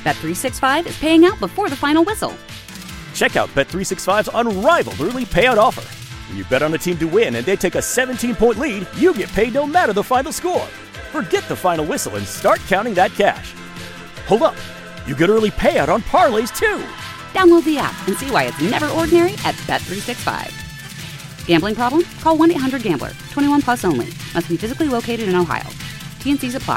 Bet365 is paying out before the final whistle. Check out Bet365's unrivaled early payout offer. When you bet on a team to win and they take a 17-point lead, you get paid no matter the final score. Forget the final whistle and start counting that cash. Hold up. You get early payout on parlays, too. Download the app and see why it's never ordinary at Bet365. Gambling problem? Call 1-800-GAMBLER. 21 plus only. Must be physically located in Ohio. T&Cs apply.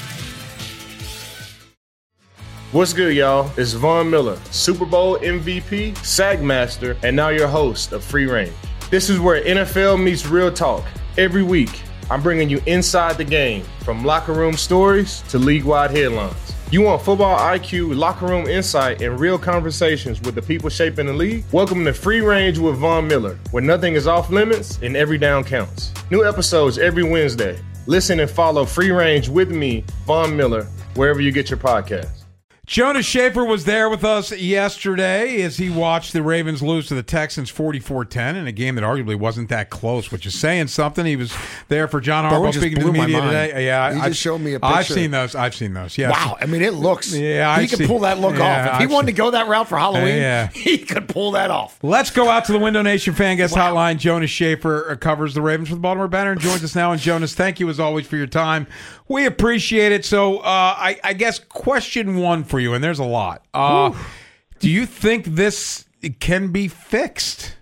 What's good, y'all? It's Von Miller, Super Bowl MVP, Sack Master, and now your host of Free Range. This is where NFL meets real talk. Every week, I'm bringing you inside the game, from locker room stories to league-wide headlines. You want football IQ, locker room insight, and real conversations with the people shaping the league? Welcome to Free Range with Von Miller, where nothing is off limits and every down counts. New episodes every Wednesday. Listen and follow Free Range with me, Von Miller, wherever you get your podcasts. Jonas Shaffer was there with us yesterday as he watched the Ravens lose to the Texans 44-10 in a game that arguably wasn't that close, which is saying something. He was there for John Harbaugh speaking to the media today. Yeah, he just showed me a picture. I've seen those. Yeah. Wow. I mean, it looks. Yeah, he could pull that look off. If he wanted to go that route for Halloween, he could pull that off. Let's go out to the Window Nation fan guest hotline. Jonas Shaffer covers the Ravens for the Baltimore Banner and joins us now. And Jonas, thank you as always for your time. We appreciate it. So I guess question one for you, and there's a lot. Do you think this can be fixed?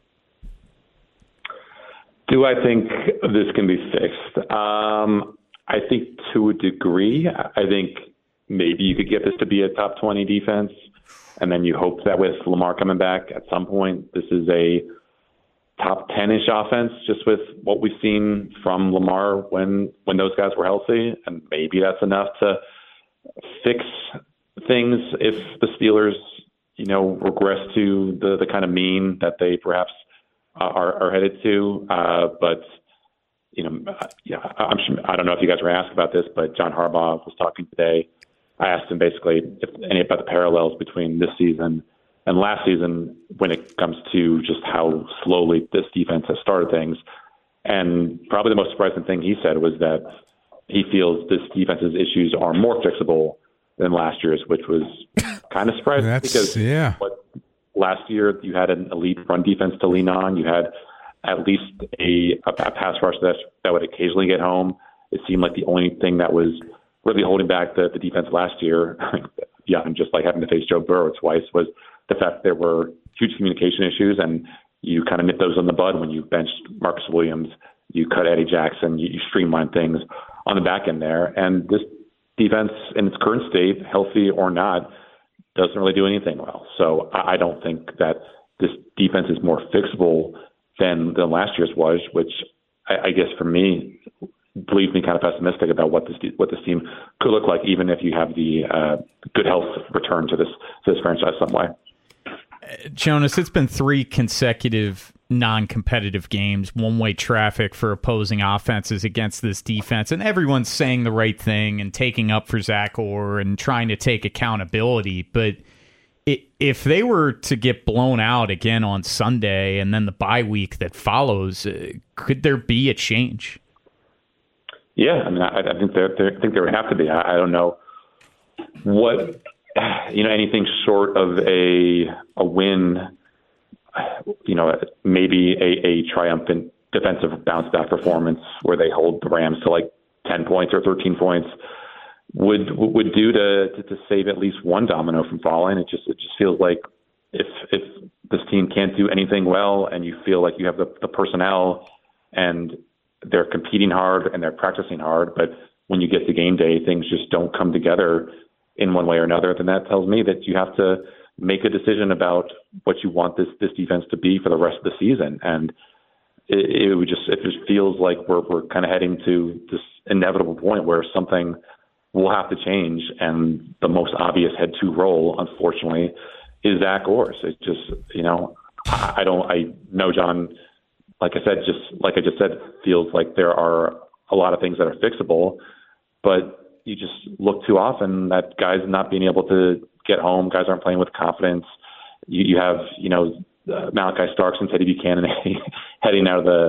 Do I think this can be fixed? I think to a degree. I think maybe you could get this to be a top 20 defense, and then you hope that with Lamar coming back at some point, this is a top 10-ish offense, just with what we've seen from Lamar when those guys were healthy, and maybe that's enough to fix things if the Steelers, regress to the kind of mean that they perhaps are headed to. But I'm sure, I don't know if you guys were asked about this, but John Harbaugh was talking today. I asked him basically if any about the parallels between this season and last season when it comes to just how slowly this defense has started things. And probably the most surprising thing he said was that he feels this defense's issues are more fixable than last year's, which was kind of surprising because last year you had an elite run defense to lean on. You had at least a pass rush that would occasionally get home. It seemed like the only thing that was really holding back the defense last year, beyond just like having to face Joe Burrow twice, was the fact there were huge communication issues, and you kind of nip those in the bud when you benched Marcus Williams, you cut Eddie Jackson, you streamline things on the back end there. And this defense in its current state, healthy or not, doesn't really do anything well. So I don't think that this defense is more fixable than last year's was, which I guess for me leaves me kind of pessimistic about what this team could look like, even if you have the good health return to this franchise some way. Jonas, it's been 3 consecutive non-competitive games, one-way traffic for opposing offenses against this defense, and everyone's saying the right thing and taking up for Zach Orr and trying to take accountability. But if they were to get blown out again on Sunday and then the bye week that follows, could there be a change? Yeah, I mean, I think there would have to be. I don't know what. Anything short of a win, maybe a triumphant defensive bounce back performance where they hold the Rams to like 10 points or 13 points would do to save at least one domino from falling. It just feels like if this team can't do anything well and you feel like you have the personnel and they're competing hard and they're practicing hard, but when you get to game day, things just don't come together in one way or another, then that tells me that you have to make a decision about what you want this defense to be for the rest of the season. And it just feels like we're kind of heading to this inevitable point where something will have to change. And the most obvious head to role, unfortunately, is Zach Orr. It's just, I know John, like I just said, feels like there are a lot of things that are fixable, but you just look too often that guys not being able to get home, guys aren't playing with confidence. You have, Malachi Starks and Teddy Buchanan leaving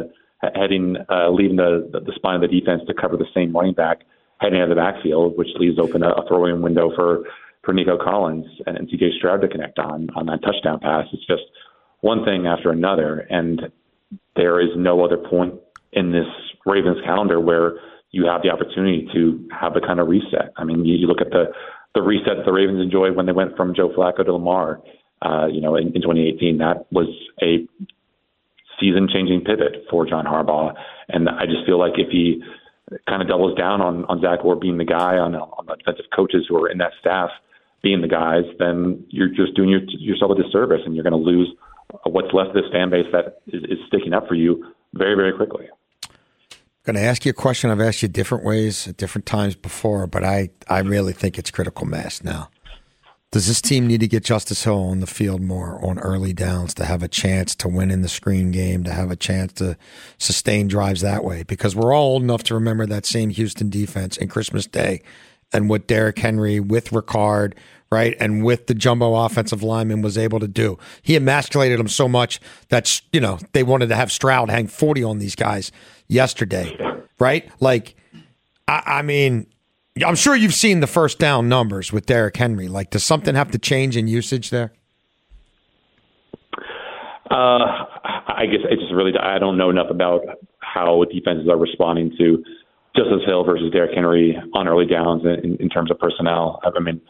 the spine of the defense to cover the same running back heading out of the backfield, which leaves open a throwing window for for Nico Collins and C.J. Stroud to connect on that touchdown pass. It's just one thing after another, and there is no other point in this Ravens calendar where you have the opportunity to have a kind of reset. I mean, you look at the reset that the Ravens enjoyed when they went from Joe Flacco to Lamar, in 2018. That was a season-changing pivot for John Harbaugh, and I just feel like if he kind of doubles down on Zach Orr being the guy, on the defensive coaches who are in that staff being the guys, then you're just doing yourself a disservice, and you're going to lose what's left of this fan base that is sticking up for you very, very quickly. I'm going to ask you a question I've asked you different ways at different times before, but I really think it's critical mass now. Does this team need to get Justice Hill on the field more on early downs to have a chance to win in the screen game, to have a chance to sustain drives that way? Because we're all old enough to remember that same Houston defense in Christmas Day and what Derrick Henry with Ricard, right, and with the jumbo offensive lineman was able to do. He emasculated them so much that, they wanted to have Stroud hang 40 on these guys yesterday, right? Like, I mean, I'm sure you've seen the first down numbers with Derrick Henry. Like, does something have to change in usage there? I guess I just really, I don't know enough about how defenses are responding to Justice Hill versus Derrick Henry on early downs in terms of personnel. I mean,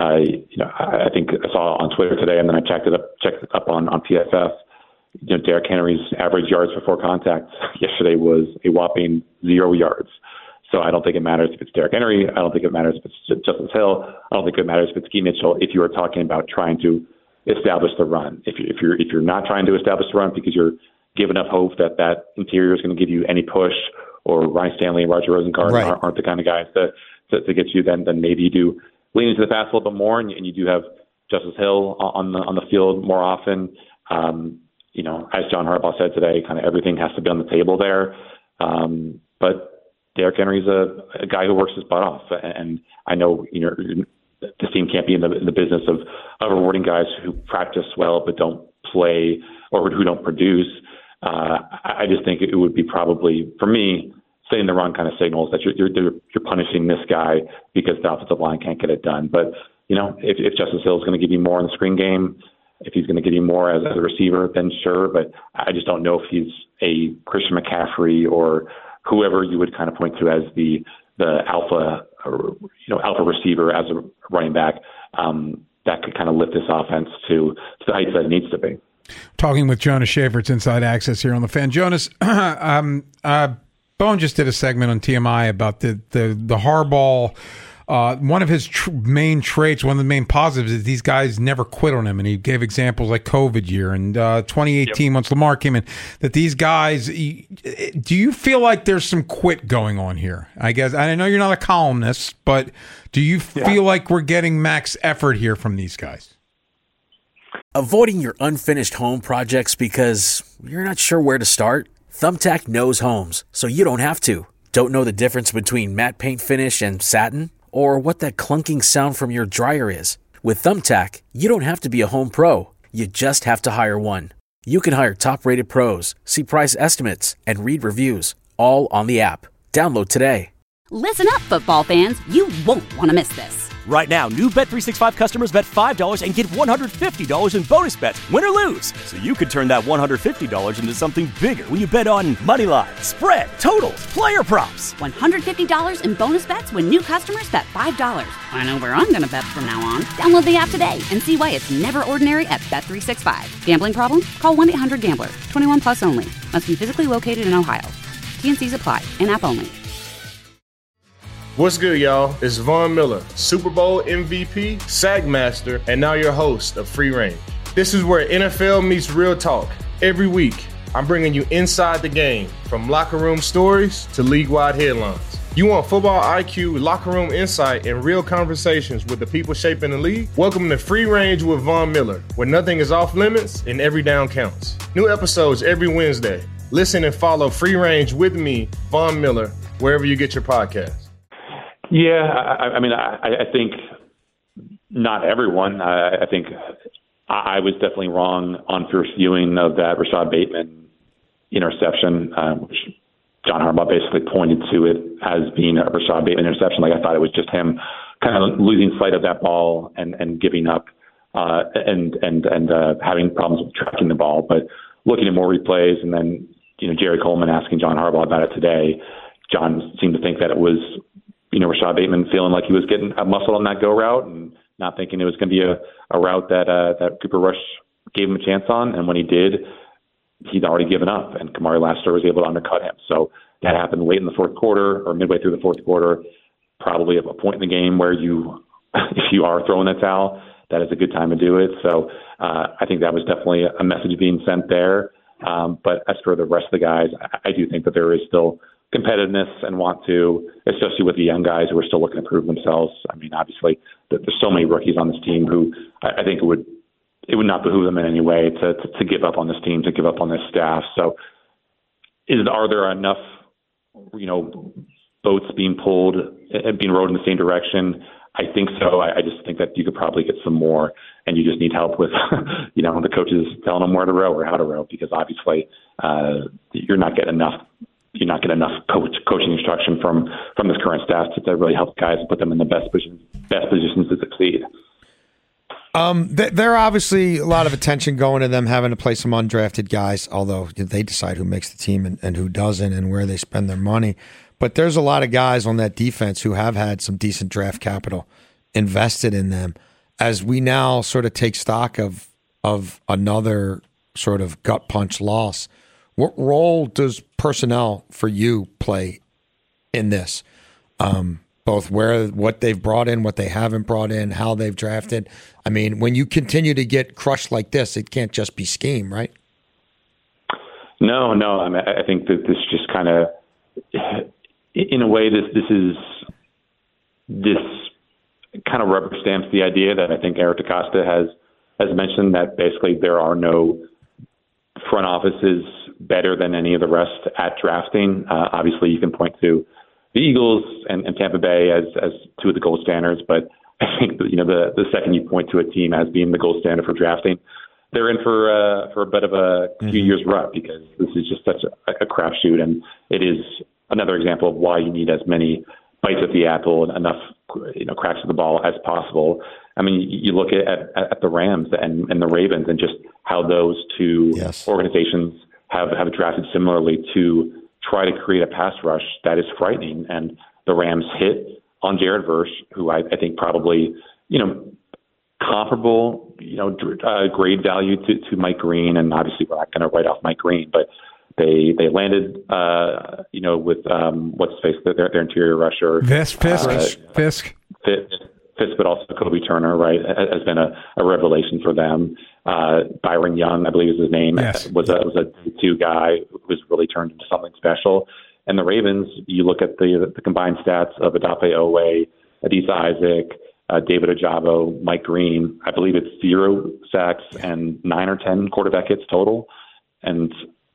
I think I saw on Twitter today, and then I checked it up on PFF. Derrick Henry's average yards before contact yesterday was a whopping 0 yards. So I don't think it matters if it's Derrick Henry. I don't think it matters if it's Justice Hill. I don't think it matters if it's Key Mitchell. If you are talking about trying to establish the run, if you're not trying to establish the run because you're giving up hope that interior is going to give you any push, or Ryan Stanley and Roger Rosengarten aren't the kind of guys to get you, then maybe you do lean into the pass a little bit more, and you do have Justice Hill on the field more often. As John Harbaugh said today, kind of everything has to be on the table there. But Derrick Henry's a guy who works his butt off, and I know this team can't be in the business of rewarding guys who practice well but don't play or who don't produce. I just think it would be probably, for me, saying the wrong kind of signals that you're punishing this guy because the offensive line can't get it done. But if Justice Hill is going to give you more in the screen game, if he's going to give you more as a receiver, then sure. But I just don't know if he's a Christian McCaffrey or whoever you would kind of point to as the alpha receiver as a running back that could kind of lift this offense to the heights that it needs to be. Talking with Jonas Shaffer, it's Inside Access here on The Fan. Jonas, Bone just did a segment on TMI about the Harbaugh. One of his main traits, one of the main positives, is these guys never quit on him, and he gave examples like COVID year and 2018 once Lamar came in. That these guys, do you feel like there's some quit going on here? I guess I know you're not a columnist, but do you feel like we're getting max effort here from these guys? Avoiding your unfinished home projects because you're not sure where to start? Thumbtack knows homes, so you don't have to. Don't know the difference between matte paint finish and satin? Or what that clunking sound from your dryer is? With Thumbtack, you don't have to be a home pro. You just have to hire one. You can hire top-rated pros, see price estimates, and read reviews, all on the app. Download today. Listen up, football fans. You won't want to miss this. Right now, new Bet365 customers bet $5 and get $150 in bonus bets, win or lose. So you could turn that $150 into something bigger when you bet on money line, spread, totals, player props. $150 in bonus bets when new customers bet $5. I know where I'm going to bet from now on. Download the app today and see why it's never ordinary at Bet365. Gambling problem? Call 1-800-GAMBLER. 21 plus only. Must be physically located in Ohio. T&Cs apply. In-app only. What's good, y'all? It's Von Miller, Super Bowl MVP, Sagmaster, and now your host of Free Range. This is where NFL meets real talk. Every week, I'm bringing you inside the game, from locker room stories to league-wide headlines. You want football IQ, locker room insight, and real conversations with the people shaping the league? Welcome to Free Range with Von Miller, where nothing is off limits and every down counts. New episodes every Wednesday. Listen and follow Free Range with me, Von Miller, wherever you get your podcasts. Yeah, I think not everyone. I think I was definitely wrong on first viewing of that Rashad Bateman interception, which John Harbaugh basically pointed to it as being a Rashad Bateman interception. Like, I thought it was just him kind of losing sight of that ball and giving up and having problems with tracking the ball. But looking at more replays, and then Jerry Coleman asking John Harbaugh about it today, John seemed to think that it was Rashad Bateman feeling like he was getting a muscle on that go route and not thinking it was going to be a route that Cooper Rush gave him a chance on. And when he did, he'd already given up, and Kamari Lassiter was able to undercut him. So that happened late in the fourth quarter or midway through the fourth quarter, probably at a point in the game where if you are throwing the towel, that is a good time to do it. So I think that was definitely a message being sent there. But as for the rest of the guys, I do think that there is still competitiveness and want to, especially with the young guys who are still looking to prove themselves. I mean, obviously, there's so many rookies on this team who I think it would not behoove them in any way to give up on this team, to give up on this staff. So are there enough, boats being pulled and being rowed in the same direction? I think so. I just think that you could probably get some more, and you just need help with, the coaches telling them where to row or how to row, because obviously you're not getting enough. You're not getting enough coaching instruction from this current staff to really help guys and put them in the best positions to succeed. There are obviously a lot of attention going to them having to play some undrafted guys, although they decide who makes the team and who doesn't and where they spend their money. But there's a lot of guys on that defense who have had some decent draft capital invested in them. As we now sort of take stock of another sort of gut punch loss, what role does personnel for you play in this? Both what they've brought in, what they haven't brought in, how they've drafted. I mean, when you continue to get crushed like this, it can't just be scheme, right? No. I mean, I think that this just kind of, in a way, this kind of rubber stamps the idea that I think Eric DeCosta has mentioned, that basically there are no front offices better than any of the rest at drafting. Obviously, you can point to the Eagles and Tampa Bay as two of the gold standards, but I think the second you point to a team as being the gold standard for drafting, they're in for a bit of a few years rut, because this is just such a crapshoot, and it is another example of why you need as many bites at the apple and enough cracks of the ball as possible. I mean, you look at the Rams and the Ravens, and just how those two organizations have drafted similarly to try to create a pass rush that is frightening. And the Rams hit on Jared Verse, who I think probably, comparable, grade value to Mike Green. And obviously we're not going to write off Mike Green, but they landed, with what's his face, their interior rusher. Fisk. Fisk, but also Kobe Turner, right, has been a revelation for them. Byron Young, I believe is his name, was a two guy who was really turned into something special. And the Ravens, you look at the combined stats of Odafe Owe, Adisa Isaac, David Ojabo, Mike Green. I believe it's 0 sacks and 9 or 10 quarterback hits total. And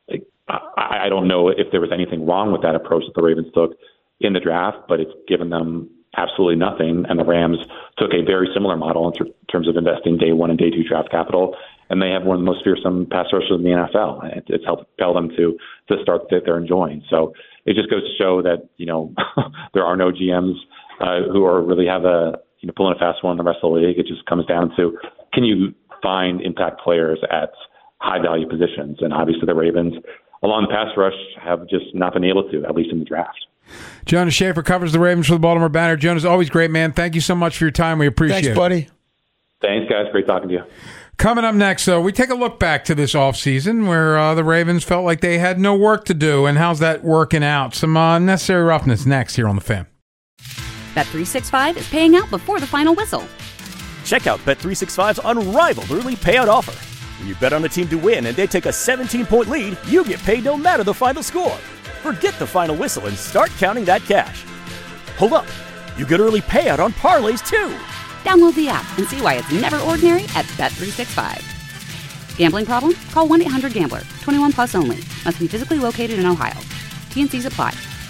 I don't know if there was anything wrong with that approach that the Ravens took in the draft, but it's given them absolutely nothing. And the Rams took a very similar model in terms of investing day one and day two draft capital, and they have one of the most fearsome pass rushers in the NFL. It's helped propel them to start that they're enjoying. So it just goes to show that there are no GMs who are really have pulling a fast one in the rest of the league. It just comes down to, can you find impact players at high value positions? And obviously the Ravens, along the pass rush, have just not been able to, at least in the draft. Jonas Shaffer covers the Ravens for the Baltimore Banner. Jonas, always great, man. Thank you so much for your time. We appreciate it. Thanks, buddy. Thanks, guys. Great talking to you. Coming up next, though, we take a look back to this offseason where the Ravens felt like they had no work to do, and how's that working out? Some unnecessary roughness next here on The Fan. Bet365 is paying out before the final whistle. Check out Bet365's unrivaled early payout offer. When you bet on a team to win and they take a 17-point lead, you get paid no matter the final score. Forget the final whistle and start counting that cash. Hold up. You get early payout on parlays, too. Download the app and see why it's never ordinary at Bet365. Gambling problem? Call 1-800-GAMBLER. 21 plus only. Must be physically located in Ohio. T&Cs apply.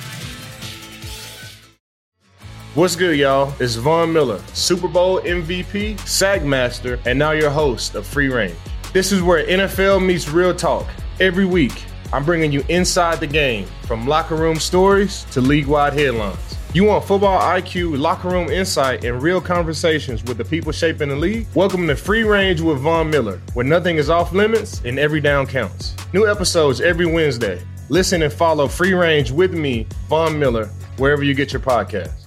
What's good, y'all? It's Von Miller, Super Bowl MVP, Sack Master, and now your host of Free Range. This is where NFL meets real talk. Every week, I'm bringing you inside the game, from locker room stories to league-wide headlines. You want football IQ, locker room insight, and real conversations with the people shaping the league? Welcome to Free Range with Von Miller, where nothing is off limits and every down counts. New episodes every Wednesday. Listen and follow Free Range with me, Von Miller, wherever you get your podcasts.